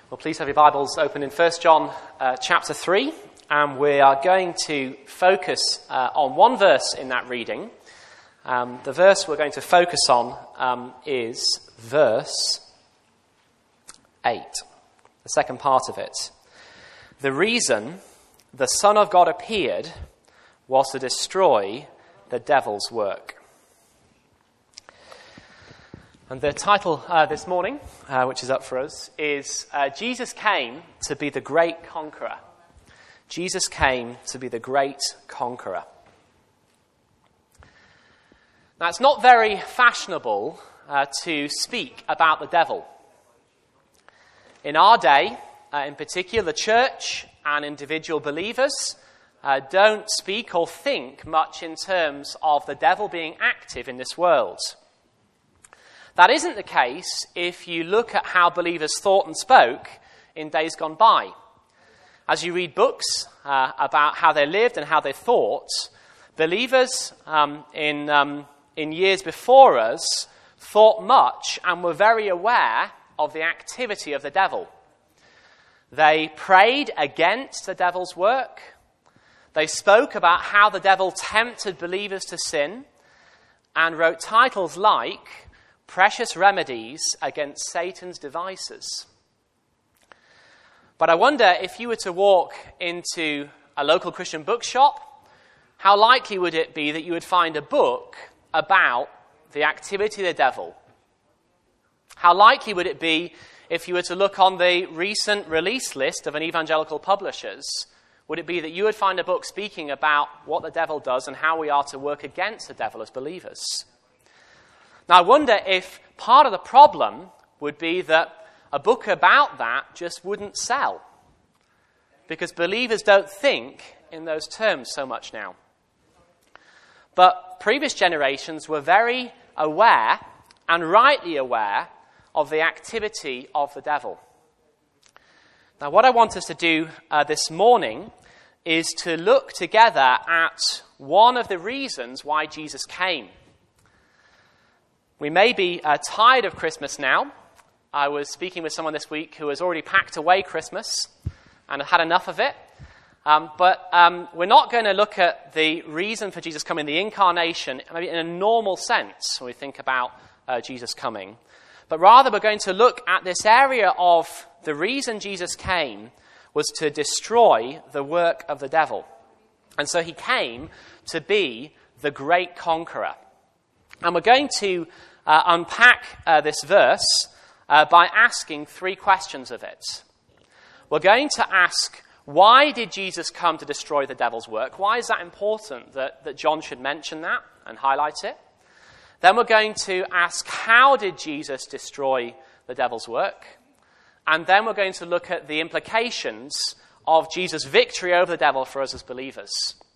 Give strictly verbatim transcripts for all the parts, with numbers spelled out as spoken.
Well, please have your Bibles open in First John uh, chapter three, and we are going to focus uh, on one verse in that reading. Um, the verse we're going to focus on um, is verse eight, the second part of it. The reason the Son of God appeared was to destroy the devil's work. And the title uh, this morning, uh, which is up for us, is uh, Jesus Came to be the Great Conqueror. Jesus came to be the Great Conqueror. Now, it's not very fashionable uh, to speak about the devil. In our day, uh, in particular, the church and individual believers uh, don't speak or think much in terms of the devil being active in this world. That isn't the case if you look at how believers thought and spoke in days gone by. As you read books uh, about how they lived and how they thought, believers um, in, um, in years before us thought much and were very aware of the activity of the devil. They prayed against the devil's work. They spoke about how the devil tempted believers to sin and wrote titles like Precious Remedies Against Satan's Devices. But I wonder, if you were to walk into a local Christian bookshop, how likely would it be that you would find a book about the activity of the devil? How likely would it be if you were to look on the recent release list of an evangelical publishers? Would it be that you would find a book speaking about what the devil does and how we are to work against the devil as believers? Now, I wonder if part of the problem would be that a book about that just wouldn't sell, because believers don't think in those terms so much now. But previous generations were very aware, and rightly aware, of the activity of the devil. Now, what I want us to do uh, this morning is to look together at one of the reasons why Jesus came. We may be uh, tired of Christmas now. I was speaking with someone this week who has already packed away Christmas and had enough of it. Um, but um, we're not going to look at the reason for Jesus coming, the incarnation, maybe in a normal sense when we think about uh, Jesus coming. But rather we're going to look at this area of the reason Jesus came was to destroy the work of the devil. And so he came to be the great conqueror. And we're going to uh, unpack uh, this verse uh, by asking three questions of it. We're going to ask, why did Jesus come to destroy the devil's work? Why is that important that, that John should mention that and highlight it? Then we're going to ask, how did Jesus destroy the devil's work? And then we're going to look at the implications of Jesus' victory over the devil for us as believers.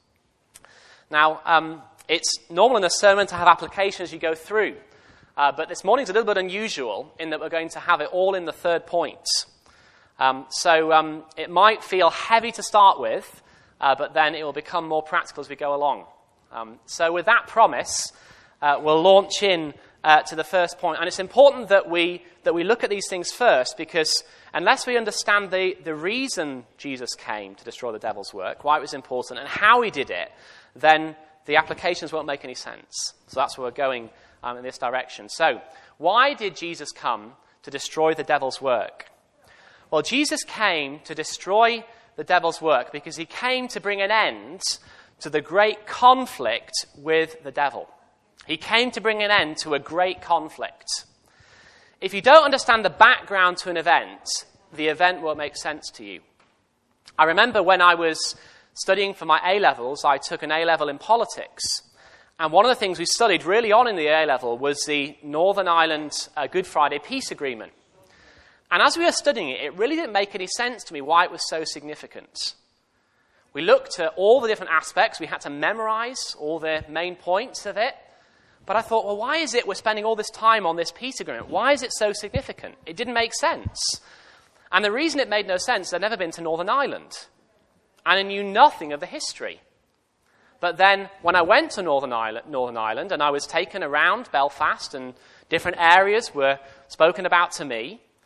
Now, um, it's normal in a sermon to have application as you go through. Uh, but this morning's a little bit unusual in that we're going to have it all in the third point. Um, so um, it might feel heavy to start with, uh, but then it will become more practical as we go along. Um, so with that promise, uh, we'll launch in uh, to the first point. And it's important that we that we look at these things first, because unless we understand the, the reason Jesus came to destroy the devil's work, why it was important, and how he did it, then the applications won't make any sense. So that's where we're going um, in this direction. So, why did Jesus come to destroy the devil's work? Well, Jesus came to destroy the devil's work because he came to bring an end to the great conflict with the devil. He came to bring an end to a great conflict. If you don't understand the background to an event, the event won't make sense to you. I remember when I was studying for my A-levels, I took an A-level in politics. And one of the things we studied really on in the A-level was the Northern Ireland uh, Good Friday Peace Agreement. And as we were studying it, it really didn't make any sense to me why it was so significant. We looked at all the different aspects. We had to memorize all the main points of it. But I thought, well, why is it we're spending all this time on this peace agreement? Why is it so significant? It didn't make sense. And the reason it made no sense is I'd never been to Northern Ireland. And I knew nothing of the history. But then when I went to Northern Ireland, Northern Ireland and I was taken around Belfast and different areas were spoken about to me,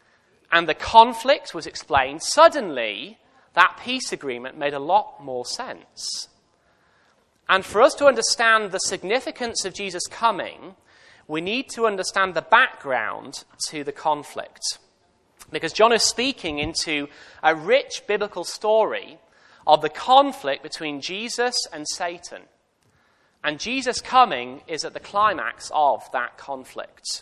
and the conflict was explained, suddenly that peace agreement made a lot more sense. And for us to understand the significance of Jesus coming, we need to understand the background to the conflict. Because John is speaking into a rich biblical story of the conflict between Jesus and Satan. And Jesus coming is at the climax of that conflict.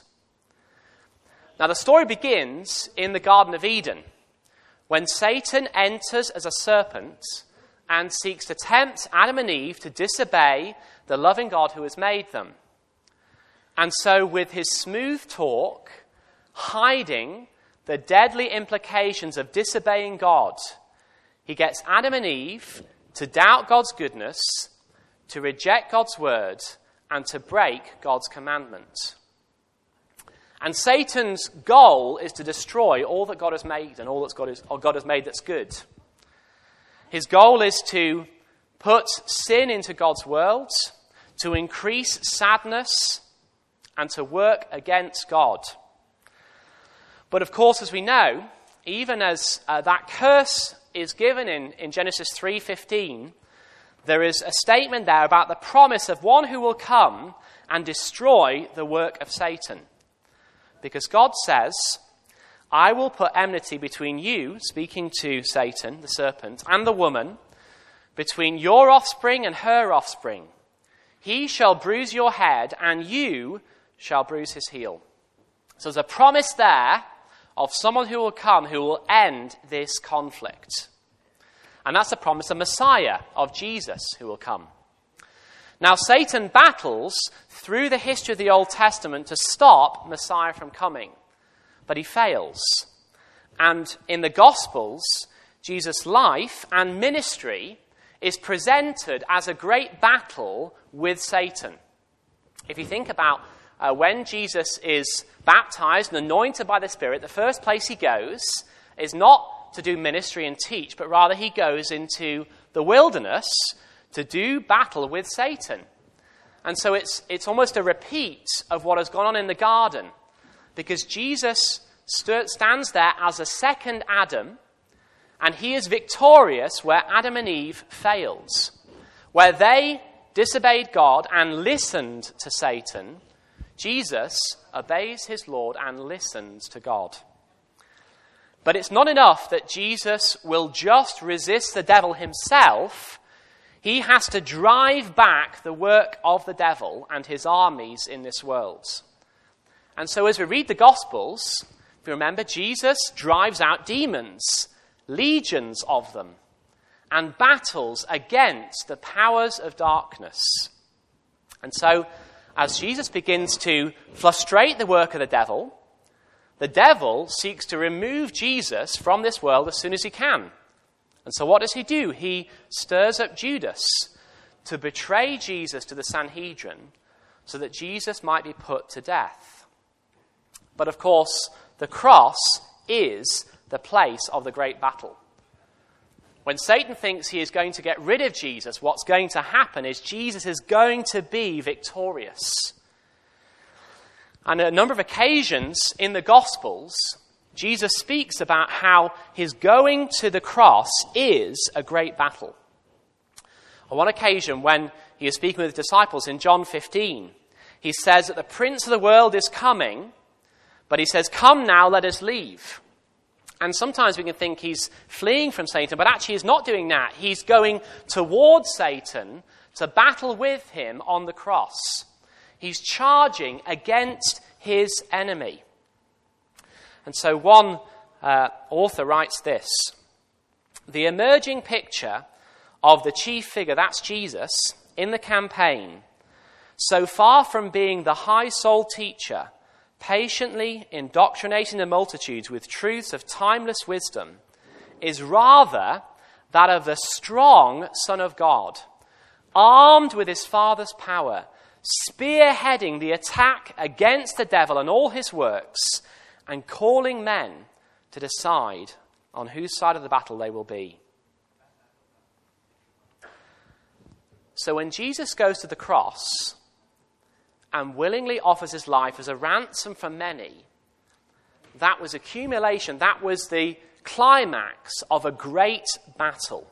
Now, the story begins in the Garden of Eden, when Satan enters as a serpent and seeks to tempt Adam and Eve to disobey the loving God who has made them. And so, with his smooth talk, hiding the deadly implications of disobeying God, he gets Adam and Eve to doubt God's goodness, to reject God's word, and to break God's commandment. And Satan's goal is to destroy all that God has made and all that God, is, or God has made that's good. His goal is to put sin into God's world, to increase sadness, and to work against God. But of course, as we know, even as uh, that curse is given in, in Genesis three fifteen, there is a statement there about the promise of one who will come and destroy the work of Satan. Because God says, I will put enmity between you, speaking to Satan, the serpent, and the woman, between your offspring and her offspring. He shall bruise your head, and you shall bruise his heel. So there's a promise there of someone who will come who will end this conflict. And that's the promise of Messiah, of Jesus, who will come. Now, Satan battles through the history of the Old Testament to stop Messiah from coming, but he fails. And in the Gospels, Jesus' life and ministry is presented as a great battle with Satan. If you think about uh, when Jesus is baptized and anointed by the Spirit, the first place he goes is not to do ministry and teach, but rather he goes into the wilderness to do battle with Satan. And so it's it's almost a repeat of what has gone on in the garden, because Jesus st- stands there as a second Adam, and he is victorious where Adam and Eve failed. Where they disobeyed God and listened to Satan, Jesus obeys his Lord and listens to God. But it's not enough that Jesus will just resist the devil himself. He has to drive back the work of the devil and his armies in this world. And so as we read the Gospels, if you remember, Jesus drives out demons, legions of them, and battles against the powers of darkness. And so as Jesus begins to frustrate the work of the devil, the devil seeks to remove Jesus from this world as soon as he can. And so what does he do? He stirs up Judas to betray Jesus to the Sanhedrin so that Jesus might be put to death. But of course, the cross is the place of the great battle. When Satan thinks he is going to get rid of Jesus, what's going to happen is Jesus is going to be victorious. And on a number of occasions in the Gospels, Jesus speaks about how his going to the cross is a great battle. On one occasion, when he is speaking with the disciples in John fifteen, he says that the prince of the world is coming, but he says, come now, let us leave. And sometimes we can think he's fleeing from Satan, but actually he's not doing that. He's going towards Satan to battle with him on the cross. He's charging against his enemy. And so one uh, author writes this: the emerging picture of the chief figure, that's Jesus, in the campaign, so far from being the high-souled teacher, patiently indoctrinating the multitudes with truths of timeless wisdom, is rather that of the strong Son of God, armed with his Father's power, spearheading the attack against the devil and all his works, and calling men to decide on whose side of the battle they will be. So when Jesus goes to the cross and willingly offers his life as a ransom for many, that was accumulation, that was the climax of a great battle.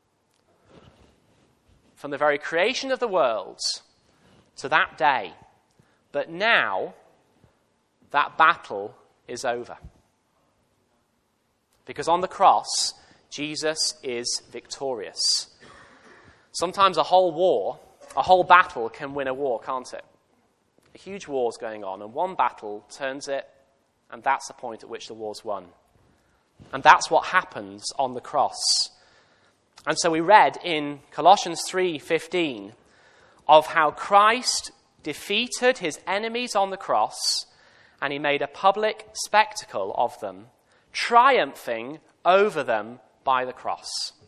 From the very creation of the world to that day. But now, that battle is over. Because on the cross, Jesus is victorious. Sometimes a whole war, a whole battle can win a war, can't it? A huge war's going on, and one battle turns it, and that's the point at which the war's won. And that's what happens on the cross. And so we read in Colossians three fifteen of how Christ defeated his enemies on the cross, and he made a public spectacle of them, triumphing over them by the cross.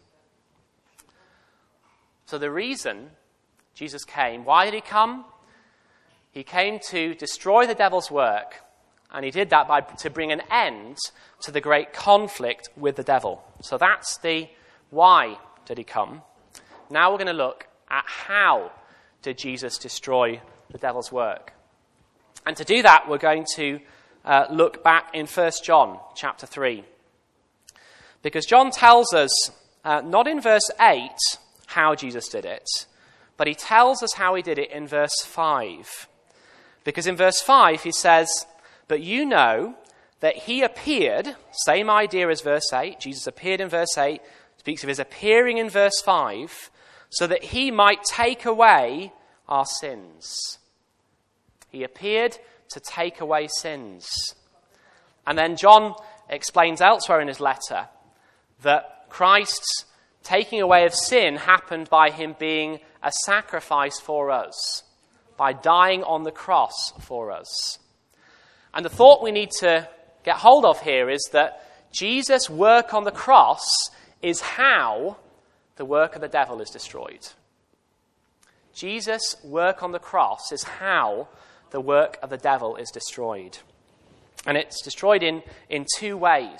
So the reason Jesus came, why did he come? He came to destroy the devil's work, and he did that by to bring an end to the great conflict with the devil. So that's the why did he come. Now we're going to look at how did Jesus destroy the devil's work. And to do that, we're going to uh, look back in First John chapter three. Because John tells us, uh, not in verse eight, how Jesus did it, but he tells us how he did it in verse five. Because in verse five he says, "But you know that he appeared," same idea as verse eight, Jesus appeared in verse eight, speaks of his appearing in verse five, "so that he might take away our sins." He appeared to take away sins. And then John explains elsewhere in his letter that Christ's taking away of sin happened by him being a sacrifice for us, by dying on the cross for us. And the thought we need to get hold of here is that Jesus' work on the cross is how the work of the devil is destroyed. Jesus' work on the cross is how the work of the devil is destroyed. And it's destroyed in, in two ways.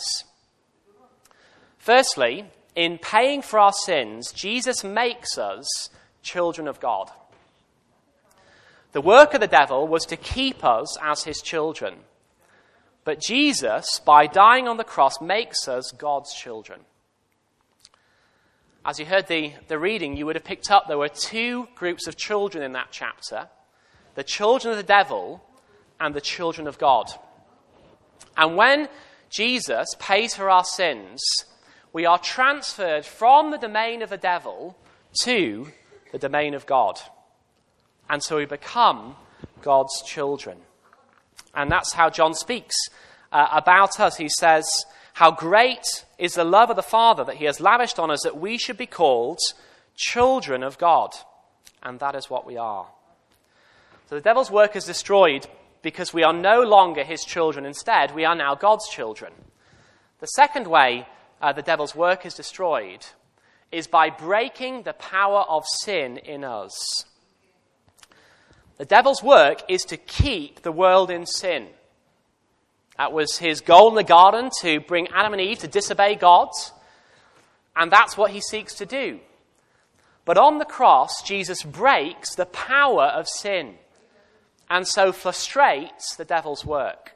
Firstly, in paying for our sins, Jesus makes us children of God. The work of the devil was to keep us as his children. But Jesus, by dying on the cross, makes us God's children. As you heard the, the reading, you would have picked up there were two groups of children in that chapter. The children of the devil and the children of God. And when Jesus pays for our sins, we are transferred from the domain of the devil to the domain of God. And so we become God's children. And that's how John speaks uh, about us. He says, "How great is the love of the Father that he has lavished on us, that we should be called children of God." And that is what we are. So the devil's work is destroyed because we are no longer his children. Instead, we are now God's children. The second way uh, the devil's work is destroyed is by breaking the power of sin in us. The devil's work is to keep the world in sin. That was his goal in the garden, to bring Adam and Eve to disobey God. And that's what he seeks to do. But on the cross, Jesus breaks the power of sin, and so frustrates the devil's work.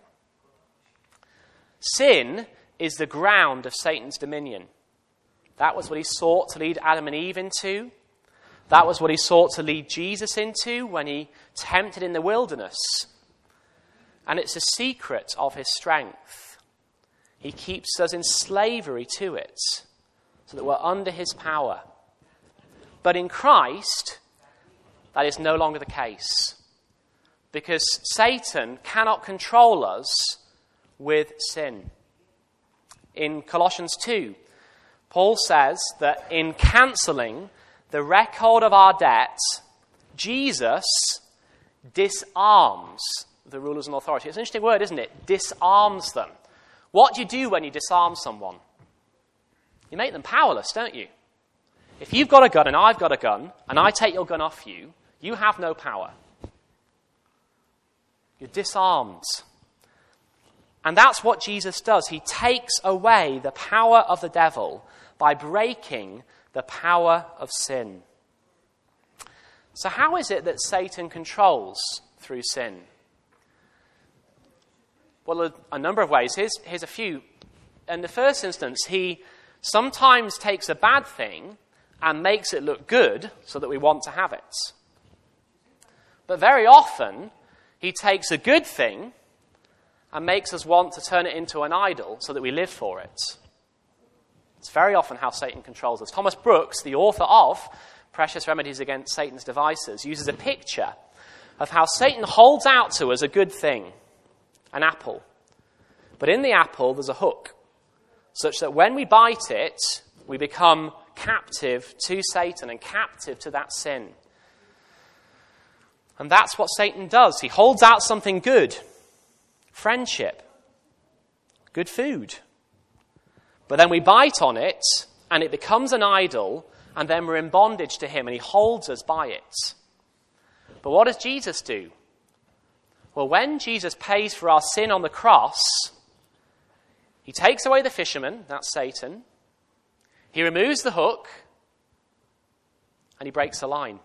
Sin is the ground of Satan's dominion. That was what he sought to lead Adam and Eve into. That was what he sought to lead Jesus into when he tempted in the wilderness. And it's a secret of his strength. He keeps us in slavery to it, so that we're under his power. But in Christ, that is no longer the case. Because Satan cannot control us with sin. In Colossians two, Paul says that in cancelling the record of our debts, Jesus disarms the rulers and authorities. It's an interesting word, isn't it? Disarms them. What do you do when you disarm someone? You make them powerless, don't you? If you've got a gun and I've got a gun, and I take your gun off you, you have no power. You're disarmed. And that's what Jesus does. He takes away the power of the devil by breaking the power of sin. So how is it that Satan controls through sin? Well, a number of ways. Here's, here's a few. In the first instance, he sometimes takes a bad thing and makes it look good so that we want to have it. But very often, he takes a good thing and makes us want to turn it into an idol so that we live for it. It's very often how Satan controls us. Thomas Brooks, the author of Precious Remedies Against Satan's Devices, uses a picture of how Satan holds out to us a good thing, an apple. But in the apple, there's a hook, such that when we bite it, we become captive to Satan and captive to that sin. And that's what Satan does. He holds out something good, friendship, good food. But then we bite on it, and it becomes an idol, and then we're in bondage to him, and he holds us by it. But what does Jesus do? Well, when Jesus pays for our sin on the cross, he takes away the fisherman, that's Satan. He removes the hook, and he breaks the line.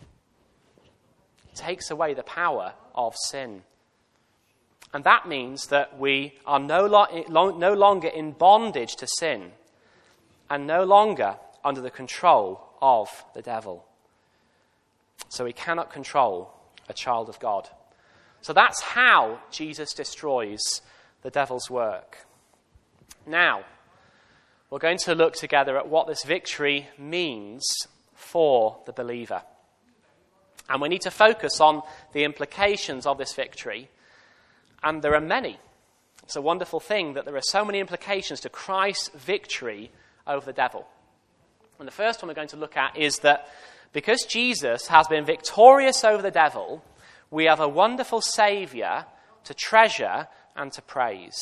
He takes away the power of sin. And that means that we are no, lo- no longer in bondage to sin and no longer under the control of the devil. So we cannot control a child of God. So that's how Jesus destroys the devil's work. Now, we're going to look together at what this victory means for the believer. And we need to focus on the implications of this victory. And there are many. It's a wonderful thing that there are so many implications to Christ's victory over the devil. And the first one we're going to look at is that because Jesus has been victorious over the devil, we have a wonderful Saviour to treasure and to praise.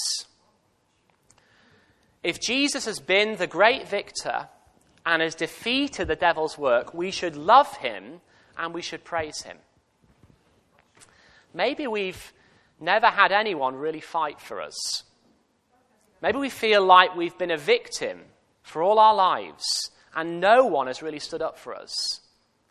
If Jesus has been the great victor and has defeated the devil's work, we should love him and we should praise him. Maybe we've never had anyone really fight for us. Maybe we feel like we've been a victim for all our lives and no one has really stood up for us.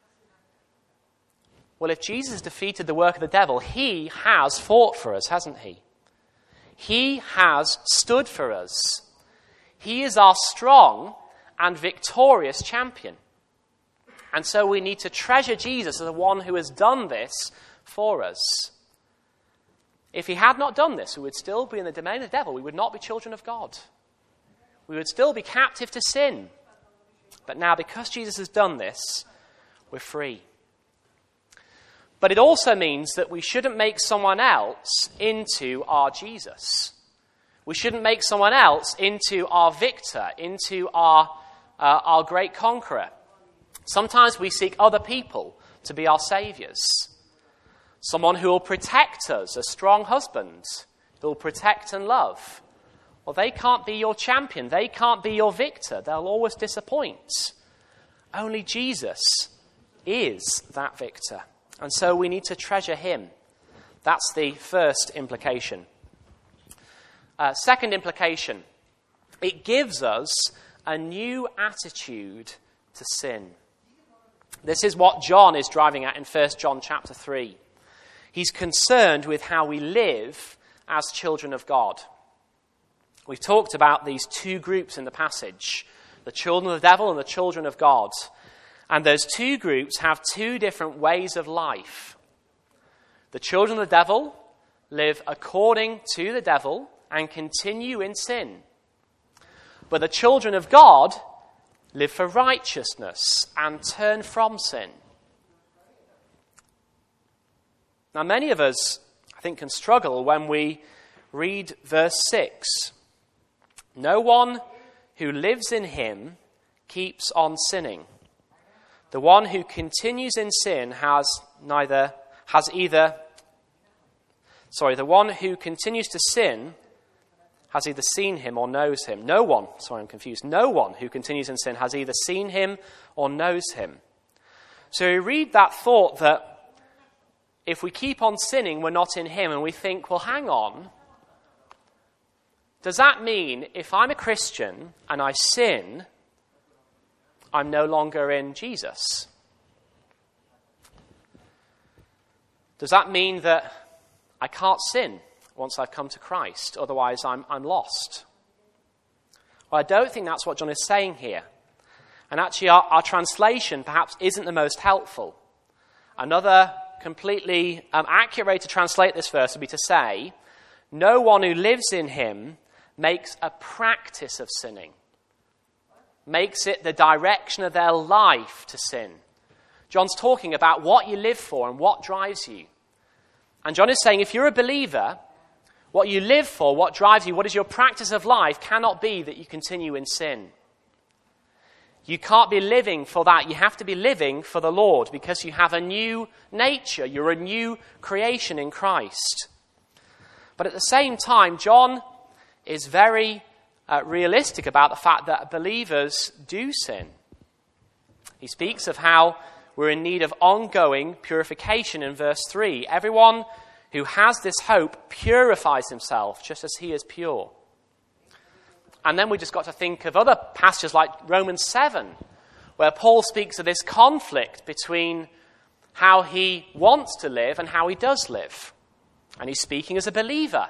Well, if Jesus defeated the work of the devil, he has fought for us, hasn't he? He has stood for us. He is our strong and victorious champion. And so we need to treasure Jesus as the one who has done this for us. If he had not done this, we would still be in the domain of the devil. We would not be children of God. We would still be captive to sin. But now, because Jesus has done this, we're free. But it also means that we shouldn't make someone else into our Jesus. We shouldn't make someone else into our victor, into our, uh, our great conqueror. Sometimes we seek other people to be our saviours. Someone who will protect us, a strong husband, who will protect and love. Well, they can't be your champion. They can't be your victor. They'll always disappoint. Only Jesus is that victor. And so we need to treasure him. That's the first implication. Uh, second implication, it gives us a new attitude to sin. This is what John is driving at in First John chapter three. He's concerned with how we live as children of God. We've talked about these two groups in the passage, the children of the devil and the children of God. And those two groups have two different ways of life. The children of the devil live according to the devil and continue in sin. But the children of God live for righteousness and turn from sin. Now, many of us, I think, can struggle when we read verse six. No one who lives in him keeps on sinning. The one who continues in sin has neither, has either, sorry, the one who continues to sin has either seen him or knows him. No one, sorry, I'm confused. No one who continues in sin has either seen him or knows him. So we read that thought that if we keep on sinning, we're not in him, and we think, well, hang on. Does that mean if I'm a Christian and I sin, I'm no longer in Jesus? Does that mean that I can't sin once I've come to Christ. Otherwise, I'm, I'm lost. Well, I don't think that's what John is saying here. And actually, our, our translation perhaps isn't the most helpful. Another completely um, accurate way to translate this verse would be to say, no one who lives in him makes a practice of sinning, makes it the direction of their life to sin. John's talking about what you live for and what drives you. And John is saying if you're a believer, what you live for, what drives you, what is your practice of life cannot be that you continue in sin. You can't be living for that. You have to be living for the Lord because you have a new nature. You're a new creation in Christ. But at the same time, John is very uh, realistic about the fact that believers do sin. He speaks of how we're in need of ongoing purification in verse three. Everyone who has this hope purifies himself just as he is pure. And then we just got to think of other passages like Romans seven, where Paul speaks of this conflict between how he wants to live and how he does live. And he's speaking as a believer.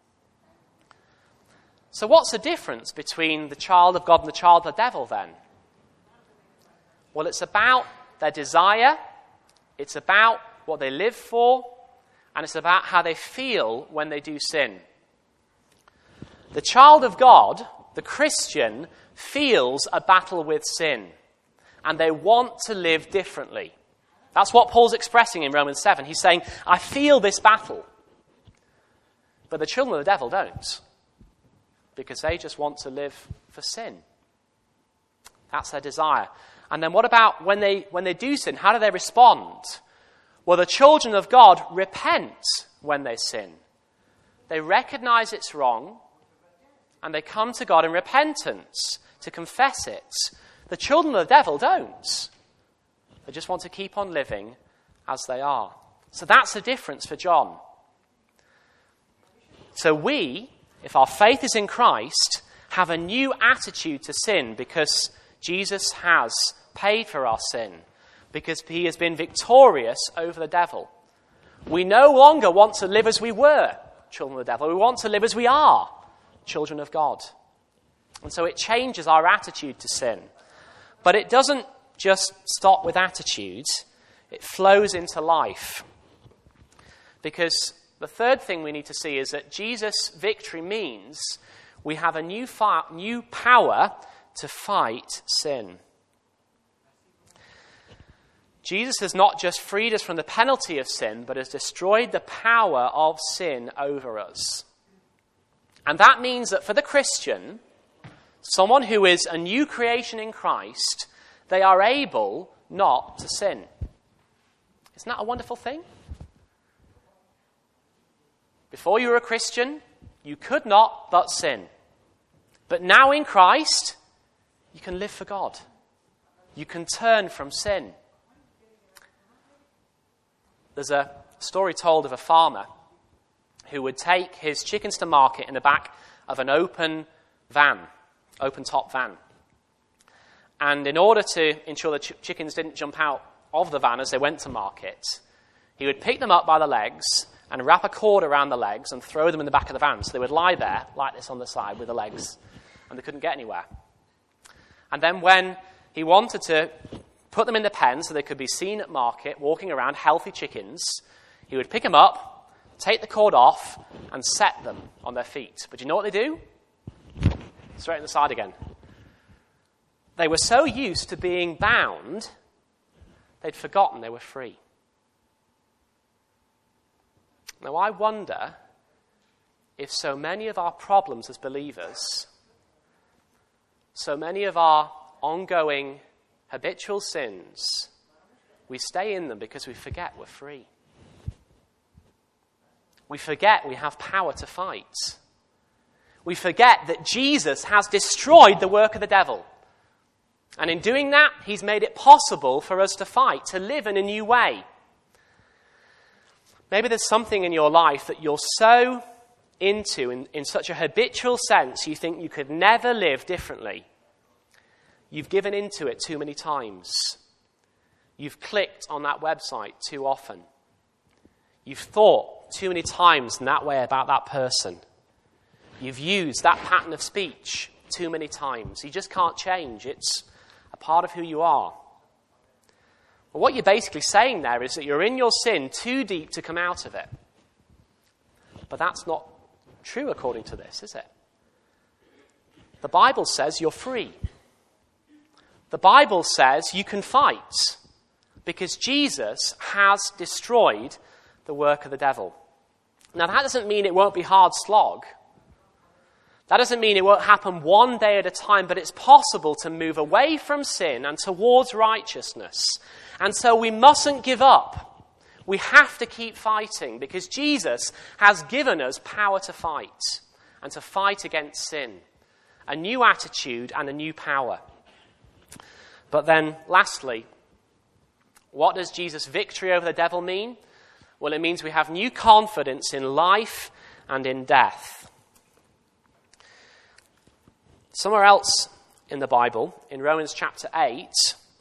So what's the difference between the child of God and the child of the devil then? Well, it's about their desire, it's about what they live for, and it's about how they feel when they do sin. The child of God, the Christian, feels a battle with sin, and they want to live differently. That's what Paul's expressing in Romans seven. He's saying, I feel this battle. But the children of the devil don't, because they just want to live for sin. That's their desire. And then what about when they when they do sin? How do they respond? Well, the children of God repent when they sin. They recognize it's wrong, and they come to God in repentance to confess it. The children of the devil don't. They just want to keep on living as they are. So that's the difference for John. So we, if our faith is in Christ, have a new attitude to sin because Jesus has paid for our sin, because he has been victorious over the devil. We no longer want to live as we were, children of the devil. We want to live as we are, children of God. And so it changes our attitude to sin. But it doesn't just stop with attitude. It flows into life. Because the third thing we need to see is that Jesus' victory means we have a new, fi- new power to fight sin. Jesus has not just freed us from the penalty of sin, but has destroyed the power of sin over us. And that means that for the Christian, someone who is a new creation in Christ, they are able not to sin. Isn't that a wonderful thing? Before you were a Christian, you could not but sin. But now in Christ, you can live for God. You can turn from sin. There's a story told of a farmer who would take his chickens to market in the back of an open van, open-top van. And in order to ensure the ch- chickens didn't jump out of the van as they went to market, he would pick them up by the legs and wrap a cord around the legs and throw them in the back of the van. So they would lie there like this on the side with the legs, and they couldn't get anywhere. And then when he wanted to put them in the pen so they could be seen at market, walking around, healthy chickens, he would pick them up, take the cord off, and set them on their feet. But you know what they do? Straight on the side again. They were so used to being bound, they'd forgotten they were free. Now, I wonder if so many of our problems as believers, so many of our ongoing habitual sins, we stay in them because we forget we're free. We forget we have power to fight. We forget that Jesus has destroyed the work of the devil. And in doing that, he's made it possible for us to fight, to live in a new way. Maybe there's something in your life that you're so into, in, in such a habitual sense, you think you could never live differently. You've given into it too many times. You've clicked on that website too often. You've thought too many times in that way about that person. You've used that pattern of speech too many times. You just can't change. It's a part of who you are. Well, what you're basically saying there is that you're in your sin too deep to come out of it. But that's not true according to this, is it? The Bible says you're free. The Bible says you can fight because Jesus has destroyed the work of the devil. Now, that doesn't mean it won't be hard slog. That doesn't mean it won't happen one day at a time, but it's possible to move away from sin and towards righteousness. And so we mustn't give up. We have to keep fighting because Jesus has given us power to fight and to fight against sin. A new attitude and a new power. But then, lastly, what does Jesus' victory over the devil mean? Well, it means we have new confidence in life and in death. Somewhere else in the Bible, in Romans chapter eight,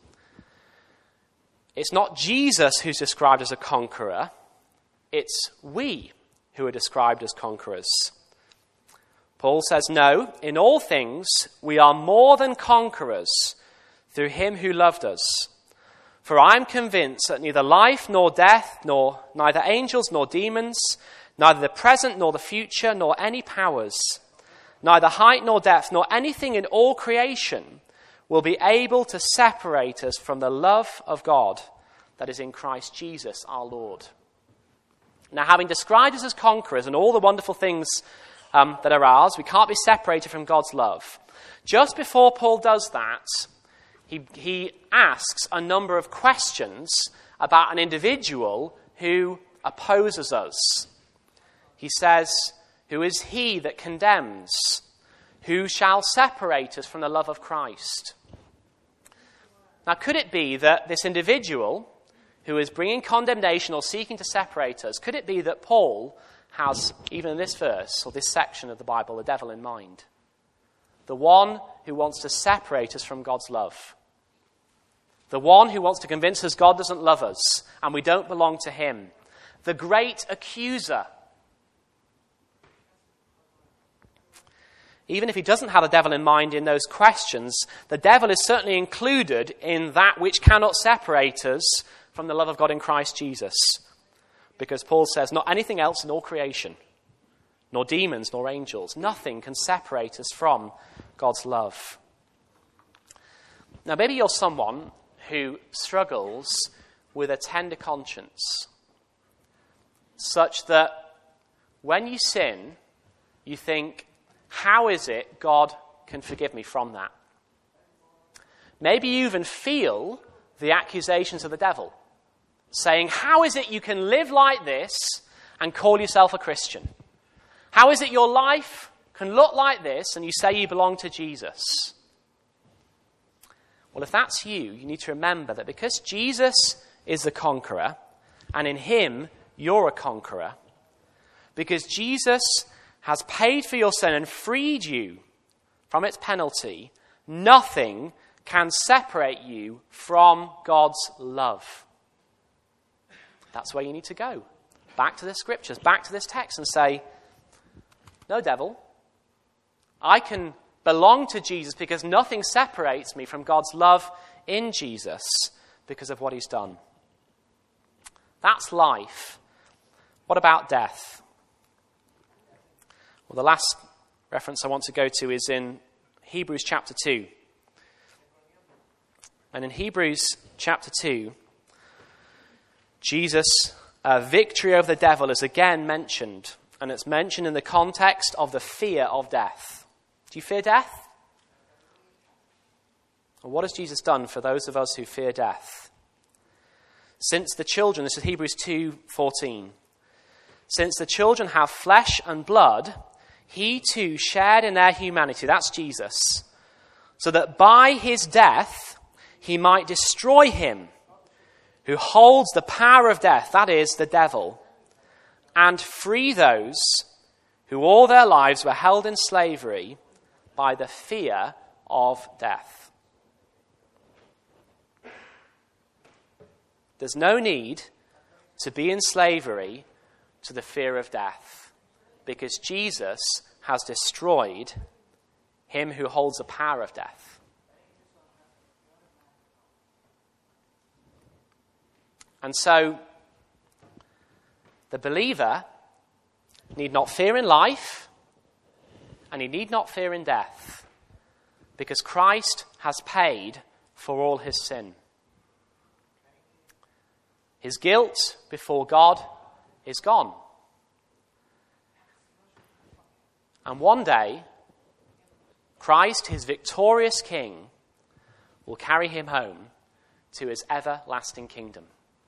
it's not Jesus who's described as a conqueror, it's we who are described as conquerors. Paul says, no, in all things we are more than conquerors through him who loved us. For I am convinced that neither life nor death, nor neither angels nor demons, neither the present nor the future, nor any powers, neither height nor depth, nor anything in all creation will be able to separate us from the love of God that is in Christ Jesus our Lord. Now, having described us as conquerors and all the wonderful things um, that are ours, we can't be separated from God's love. Just before Paul does that, he, he asks a number of questions about an individual who opposes us. He says, who is he that condemns? Who shall separate us from the love of Christ? Now, could it be that this individual who is bringing condemnation or seeking to separate us, could it be that Paul has, even in this verse or this section of the Bible, the devil in mind? The one who wants to separate us from God's love. The one who wants to convince us God doesn't love us and we don't belong to him. The great accuser. Even if he doesn't have the devil in mind in those questions, the devil is certainly included in that which cannot separate us from the love of God in Christ Jesus. Because Paul says, not anything else in all creation, nor demons, nor angels, nothing can separate us from God's love. Now, maybe you're someone who struggles with a tender conscience, such that when you sin, you think, how is it God can forgive me from that? Maybe you even feel the accusations of the devil, saying, how is it you can live like this and call yourself a Christian? How is it your life can look like this and you say you belong to Jesus? Well, if that's you, you need to remember that because Jesus is the conqueror, and in him you're a conqueror, because Jesus has paid for your sin and freed you from its penalty, nothing can separate you from God's love. That's where you need to go. Back to the scriptures, back to this text and say, no, devil, I can belong to Jesus because nothing separates me from God's love in Jesus because of what he's done. That's life. What about death? Well, the last reference I want to go to is in Hebrews chapter two. And in Hebrews chapter two, Jesus' uh, victory over the devil is again mentioned. And it's mentioned in the context of the fear of death. Do you fear death? Well, what has Jesus done for those of us who fear death? Since the children, this is Hebrews two fourteen. Since the children have flesh and blood, he too shared in their humanity. That's Jesus. So that by his death, he might destroy him who holds the power of death, that is, the devil, and free those who all their lives were held in slavery by the fear of death. There's no need to be in slavery to the fear of death, because Jesus has destroyed him who holds the power of death. And so, the believer need not fear in life, and he need not fear in death, because Christ has paid for all his sin. His guilt before God is gone. And one day, Christ, his victorious King, will carry him home to his everlasting kingdom.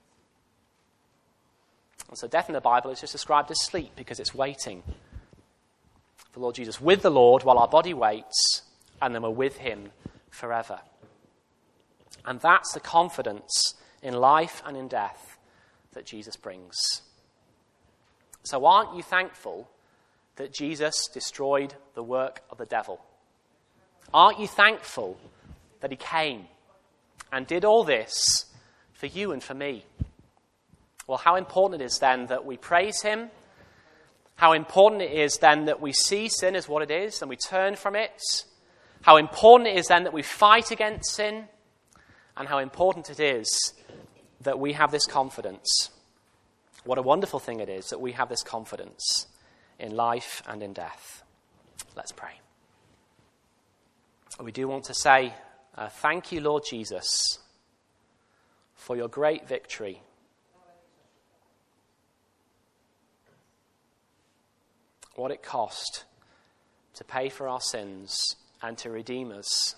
And so death in the Bible is just described as sleep, because it's waiting for Lord Jesus, with the Lord while our body waits, and then we're with him forever. And that's the confidence in life and in death that Jesus brings. So aren't you thankful that Jesus destroyed the work of the devil? Aren't you thankful that he came and did all this for you and for me? Well, how important it is then that we praise him. How important it is then that we see sin as what it is and we turn from it. How important it is then that we fight against sin. And how important it is that we have this confidence. What a wonderful thing it is that we have this confidence in life and in death. Let's pray. We do want to say, uh, thank you, Lord Jesus, for your great victory. What it cost to pay for our sins and to redeem us.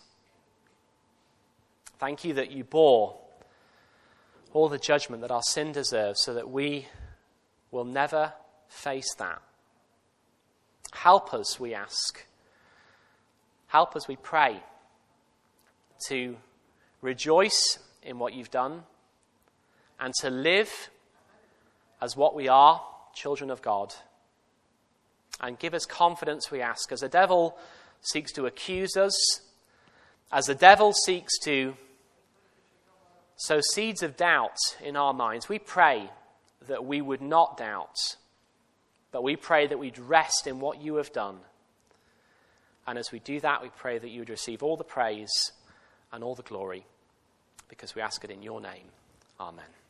Thank you that you bore all the judgment that our sin deserves so that we will never face that. Help us, we ask. Help us, we pray, to rejoice in what you've done and to live as what we are, children of God. And give us confidence, we ask, as the devil seeks to accuse us, as the devil seeks to sow seeds of doubt in our minds. We pray that we would not doubt, but we pray that we'd rest in what you have done. And as we do that, we pray that you would receive all the praise and all the glory, because we ask it in your name. Amen.